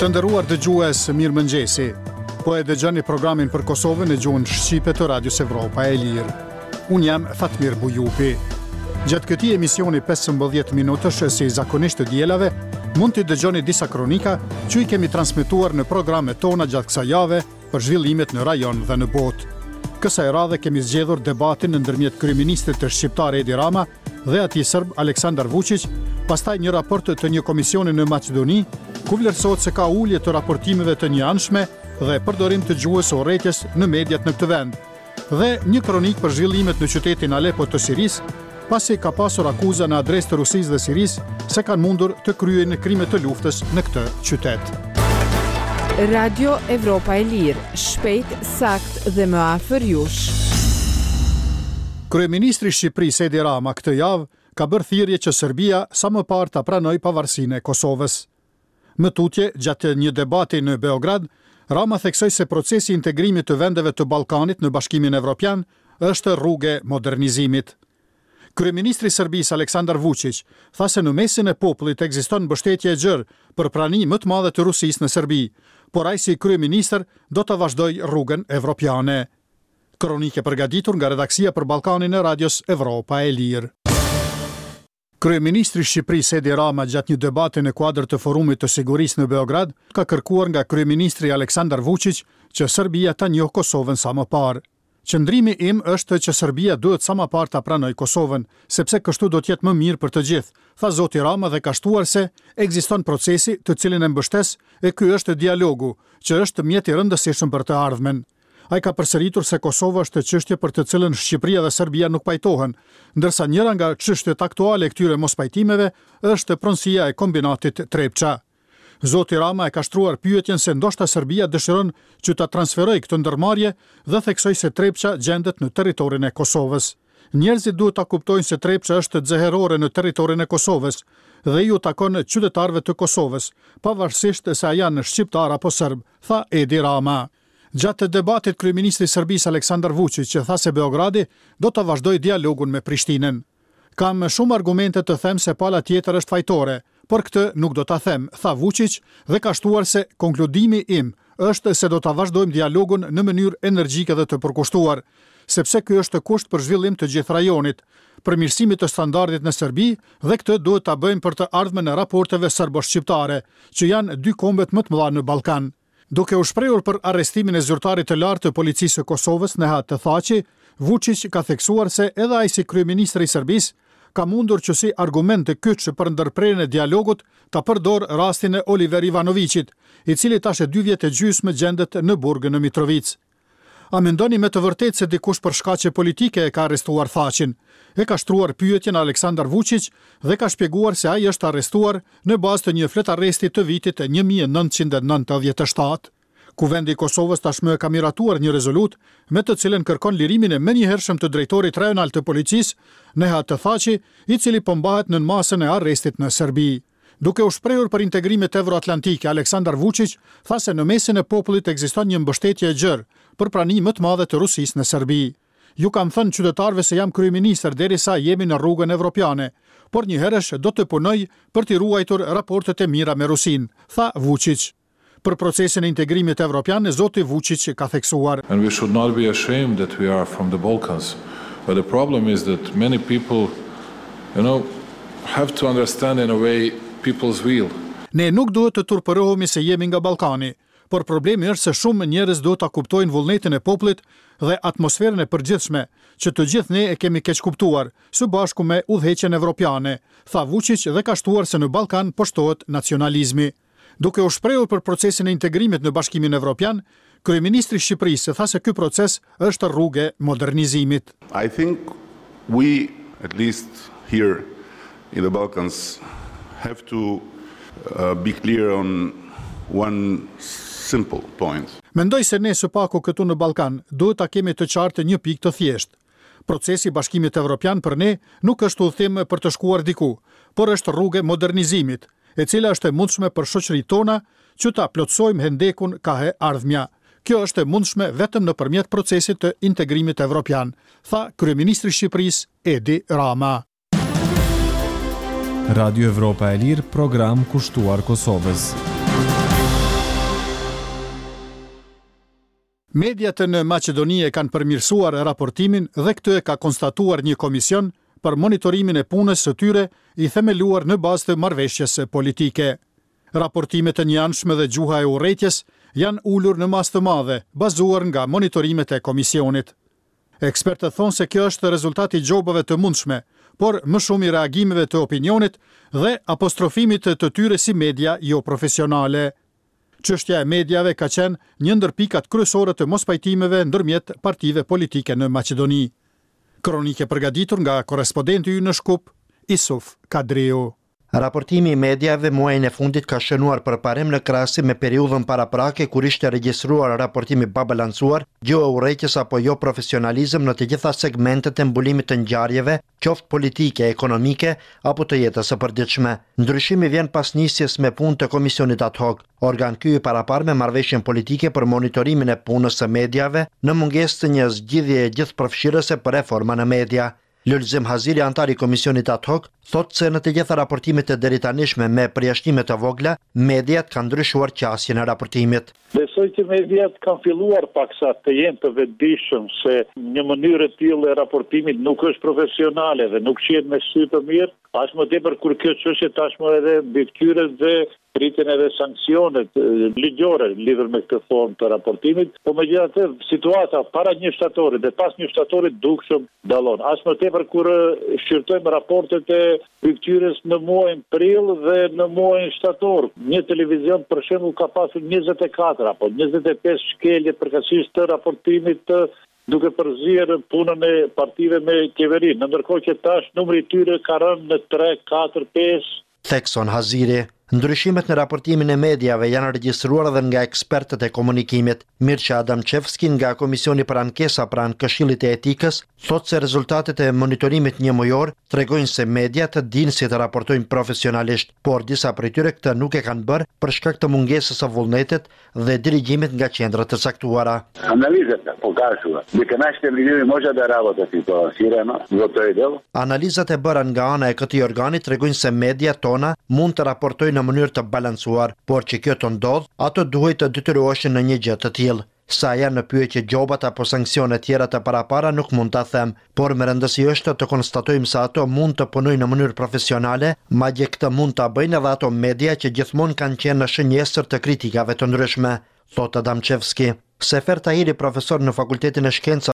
Të nderuar dëgjues, mirëmëngjesi. Po e dëgjoni programin për Kosovën në gjuhën shqipe të Radios Evropa e Lirë. Unë jam Fatmir Bujupi. Gjatë këtij emisioni 15 minutësh si zakonisht të dielave, mund të dëgjoni disa kronika që i kemi transmetuar në programet tona gjatë kësaj jave për zhvillimet në rajon dhe në botë. Kësaj radhe kemi zgjedhur debatin ndërmjet kryeministrit të shqiptar Edi Rama dhe atij serb Aleksandar Vučić, pastaj një raport të një komisioni në Maqedoni, ku vlerësohet se ka ulje të raportimeve të njëanshme dhe përdorim të gjuhës së urrëties në mediat në këtë vend, dhe një kronik për zhvillimet në qytetin Alepo të Sirisë, pasi ka pasur akuza në adresë të Rusisë dhe Sirisë se kanë mundur të kryejnë krime të luftës në këtë qytet. Radio Evropa e Lirë, shpejt, sakt dhe më afër jush. Kryeministri i Shqipërisë Edi Rama këtë javë ka bërë thirrje që Serbia sa më parë ta pranojë pavarësinë e Kosovës. Më tutje, gjatë një debati në Beograd, Rama theksoi se procesi i integrimit të vendeve të Ballkanit në Bashkimin Evropian është rrugë modernizimit. Kryeministri i Serbisë Aleksandar Vučić tha se në mesin e popullit ekziston mbështetje e gjerë për pranimin më të madh të Rusisë në Serbi, por ai si kryeministër do të vazhdojë rrugën evropiane. Kronikë përgatitur nga redaksia për Ballkanin e Radios Evropa e Lirë. Kryeministri i Shqipërisë Edi Rama gjatë një debati në kuadër të forumit të sigurisë në Beograd ka kërkuar nga kryeministri Aleksandar Vučić që Serbia ta njohë Kosovën sa më parë. Qëndrimi im është që Serbia duhet sa më parë ta pranojë Kosovën, sepse kështu do të jetë më mirë për të gjithë, tha zoti Rama dhe ka shtuar se ekziston procesi të cilin e mbështes e ky është dialogu, që është mjet i rëndësishëm për të ardhmen. Ai ka përsëritur se Kosova është çështje për të cilën Shqipëria dhe Serbia nuk pajtohen, ndërsa njëra nga çështjet aktuale këtyre mospajtimeve është pronësia e kombinatit Trepça. Zoti Rama e ka shtruar pyetjen se ndoshta Serbia dëshiron që ta transferojë këtë ndërmarrje dhe theksoi se Trepça gjendet në territorin e Kosovës. Njerëzit duhet ta kuptojnë se Trepça është xeherore në territorin e Kosovës dhe ju takon qytetarëve të Kosovës, pavarësisht se a janë shqiptar apo serb, tha Edi Rama. Gjatë debatit kryeministri i Serbisë Aleksandar Vučić që tha se Beogradi do të vazhdojë dialogun me Prishtinën. Kam shumë argumente të them se pala tjetër është fajtore, por këtë nuk do ta them, tha Vučić dhe ka shtuar se konkludimi im është se do ta vazhdojmë dialogun në mënyrë energjike dhe të përkushtuar, sepse ky është kusht për zhvillim të gjithë rajonit, përmirësimit të standardit në Serbi dhe këtë duhet ta bëjmë për të ardhmen e raporteve serbo-shqiptare, që janë dy kombet më të mëdha në Ballkan. Duke u shprehur për arrestimin e zyrtarit të lartë të policisë së Kosovës Nehat Thaçi, Vučić ka theksuar se edhe ai si kryeministri i Serbisë ka mundur që si argument të kyç për ndërprerjen e dialogut ta përdor rastin e Oliver Ivanovićit, i cili tash 2 vjet e gjysmë gjendet në burgun në Mitrovic. A mendoni me të vërtetë se dikush për shkaqe politike e ka arrestuar Thaçin? E ka shtruar pyetjen Aleksandar Vučić dhe ka shpjeguar se ai është arrestuar në bazë të një fletarresti të vitit 1997. Kuvendi i Kosovës tashmë ka miratuar një rezolut me të cilën kërkon lirimin e menjëhershëm të drejtorit rajonal të policisë, Nehat Thaçi, i cili po mbahet nën masën e arrestit në Serbi. Duke u shprehur për integrimet euroatlantike, Aleksandar Vučić tha se në mesin e popullit ekziston një mbështetje e gjerë për pranimin më të madh të Rusisë në Serbi. Ju kam thënë qytetarëve se jam kryeministër derisa jemi në rrugën evropiane, por njëherësh do të punoj për të ruajtur raportet e mira me Rusinë, tha Vučić. Për procesin e integrimit evropian, zoti Vučić ka theksuar. And we should not be ashamed that we are from the Balkans. But the problem is that many people, have to understand in a way people's will. Ne nuk duhet të turpërohemi se jemi nga Ballkani, por problemi është se shumë njerëz duhet ta kuptojnë vullnetin e popullit dhe atmosferën e përgjithshme, që të gjithë ne e kemi keq kuptuar, së bashku me udhëheqjen evropiane, tha Vučić dhe ka shtuar se në Ballkan poshtohet nacionalizmi. Duke u shprehur për procesin e integrimit në Bashkimin Evropian, kryeministri i Shqipërisë tha se ky proces është rrugë modernizimit. I think we, at least here in the Balkans, have to be clear on one simple point. Mendoj se ne së paku këtu në Ballkan duhet ta kemi të qartë një pikë të thjeshtë. Procesi i Bashkimit Evropian për ne nuk është udhëtim për të shkuar diku, por është rrugë modernizimit, e cila është e mundshme për shoqëritë tona që ta plotësojmë hendekun ka e ardhmja. Kjo është e mundshme vetëm nëpërmjet procesit të integrimit evropian, tha kryeministri i Shqipërisë Edi Rama. Radio Evropa e Lirë, program kushtuar Kosovës. Mediat në Maqedoni e kanë përmirësuar raportimin dhe këtë e ka konstatuar një komision për monitorimin e punës së tyre i themeluar në bazë të marrëveshjes politike. Raportimet e njanshme dhe gjuha e urrëties janë ulur në masë të madhe, bazuar nga monitorimet e komisionit. Ekspertët thonë se kjo është rezultati i gjobave të mundshme, por më shumë i reagimeve të opinionit dhe apostrofimit të tyre si media jo profesionale. Çështja e mediave ka qenë një ndër pikat kryesore të mospajtimeve ndërmjet partive politike në Maqedoni. Kronike përgatitur nga korrespondenti ynë në Shkup, Isuf Kadriu. Raportimi i mediave muajin e fundit ka shënuar përparim në krahasim me periudhën paraprake kur ishte regjistruar raportimi pa balancuar, gjuhë e urrëties apo jo profesionalizëm në të gjitha segmentet e mbulimit të ngjarjeve, qoftë politike, ekonomike apo të jetës së përditshme. Ndryshimi vjen pas nisjes me punë të komisionit ad hoc, organ ky i parapar me marrëveshjen politike për monitorimin e punës së mediave në mungesë të një zgjidhje gjithëpërfshirëse për reforma në media. Lulzim Haziri, antar i komisionit ad hoc, thotë se në të gjitha raportimet e deritanishme me përjashtime të vogla, mediat kanë ndryshuar qasjen e raportimit. Besoj që mediat kanë filluar paksa të jenë të vetëdijshëm se një mënyrë e tillë e raportimit nuk është profesionale dhe nuk shihet me sy të mirë, as më tepër kur kjo çështje tashmë edhe mbikëqyrës dhe pritjen edhe sanksionet ligjore lidhur me këtë formë të raportimit, por megjithatë situata para 1 shtatorit dhe pas 1 shtatorit dukshëm dallon. As më tepër kur shqyrtojmë raportet e mbikëqyrjes në muajin prill dhe në muajin shtator. Një televizion për shembull ka pasur 24 apo 25 shkelje përkatësisht të raportimit duke përzierë punën e partive me qeverinë, ndërkohë që tash numri i tyre ka rënë në 3, 4, 5. Thekson Haziri. Ndryshimet në raportimin e mediave janë regjistruar edhe nga ekspertët e komunikimit. Mirça Adamçevski nga Komisioni për Ankesa pranë Këshillit të Etikës thotë se rezultatet e monitorimit njëmujor tregojnë se mediat dinë si të raportojnë profesionalisht, por disa prej tyre këtë nuk e kanë bërë për shkak të mungesës së vullnetit dhe dirigjimit nga qendrat të caktuara. Analizat e bëra nga ana e këtij organi tregojnë se mediat tona mund të raportojnë në mënyrë të balancuar, por që kjo të ndodh, ato duhet të detyroheshin në një gjë të tillë. Sa janë në pyetje gjobat apo sanksione tjera të parapara nuk mund ta them, por më rëndësi është të konstatojmë se ato mund të punojnë në mënyrë profesionale, madje këtë mund ta bëjnë edhe ato media që gjithmonë kanë qenë në shënjesër të kritikave të ndryshme, thotë Adamçevski. Sefer Tahiri, profesor në Fakultetin e Shkencave